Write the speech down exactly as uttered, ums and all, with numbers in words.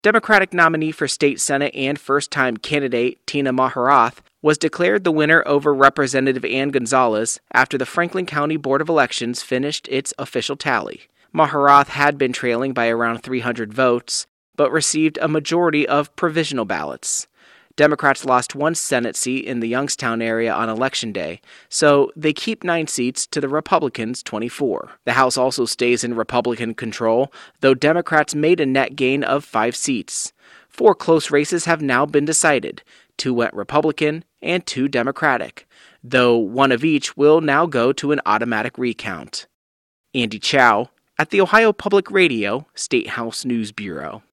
Democratic nominee for state Senate and first-time candidate Tina Maharath was declared the winner over Representative Ann Gonzalez after the Franklin County Board of Elections finished its official tally. Maharath had been trailing by around three hundred votes, but received a majority of provisional ballots. Democrats lost one Senate seat in the Youngstown area on Election Day, so they keep nine seats to the Republicans' twenty-four. The House also stays in Republican control, though Democrats made a net gain of five seats. Four close races have now been decided. Two went Republican and two Democratic, though one of each will now go to an automatic recount. Andy Chow at the Ohio Public Radio State House News Bureau.